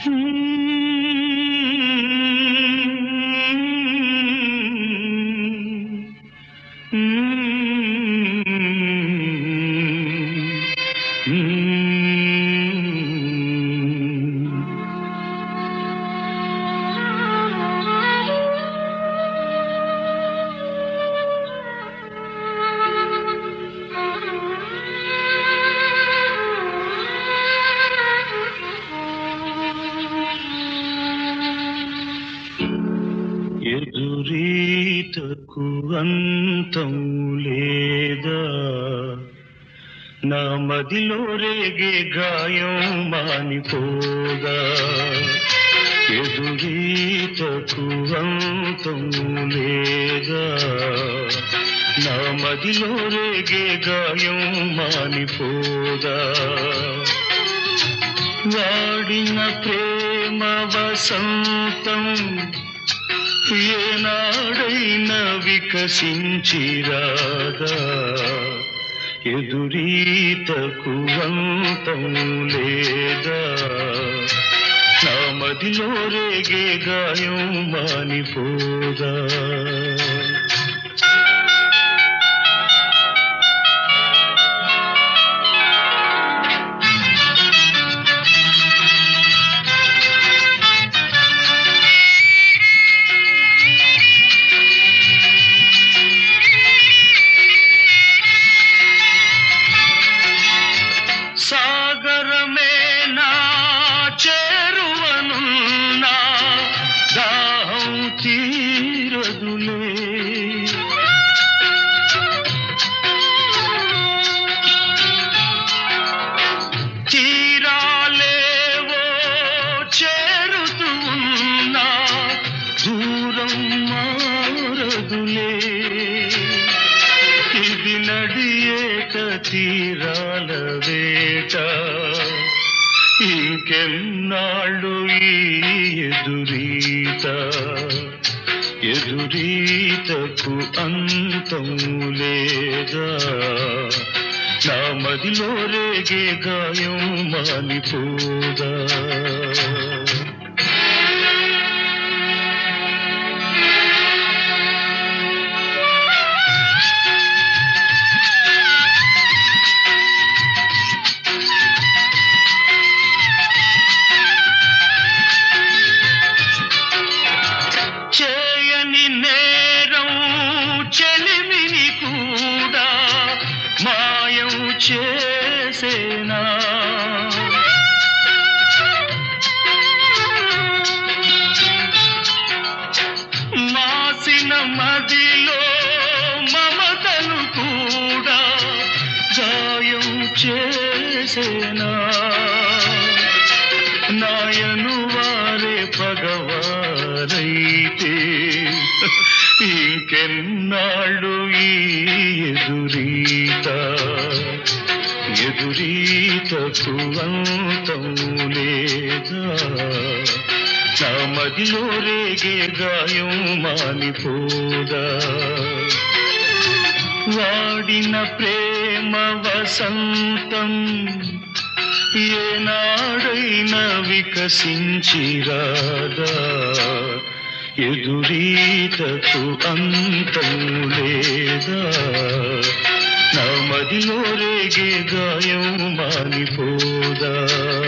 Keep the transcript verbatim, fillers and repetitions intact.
ఎదురీతకు అంతం లేదా, నా మదిలో రేగే గాయం మానిపోదా. ఎదురీతకు అంతం లేదా, నా మదిలో రేగే గాయం మానిపోదా. వాడిన ప్రేమ వసంతం ఏనాడైనా వికసించిరాదా. ఎదురీతకు అంతం లేదా, నా మదిలో రేగే గాయం మానిపోదా. సాగరమే నా చేరువనున్నా దాహం తీరదులే. తీరాలేవో చేరుతూ ఉన్నా దూరం మారదులే. ఇది నడియేట తీరాల వేట, ఇంకెన్నాళ్ళు ఈ ఎదురీత. ఎదురీతకు అంతం లేదా, నా మదిలో రేగే గాయం మానిపోదా. చేయని నేరం చెలిమిని కూడా మాయం చేసేనా. మాసిన మదిలో మమతను కూడా గాయం చేసేనా. నాయను వారే పగవారైతే ఇంకెన్నాళ్ళు ఈ ఎదురీత. ఎదురీతకు అంతం లేదా, నా మదిలో రేగే గాయం మానిపోదా. వాడిన ప్రేమ వసంతం ఏనాడైనా వికసించిరాదా. ఎదురీతకు అంతం లేదా, నా మదిలో రేగే గాయం మానిపోదా.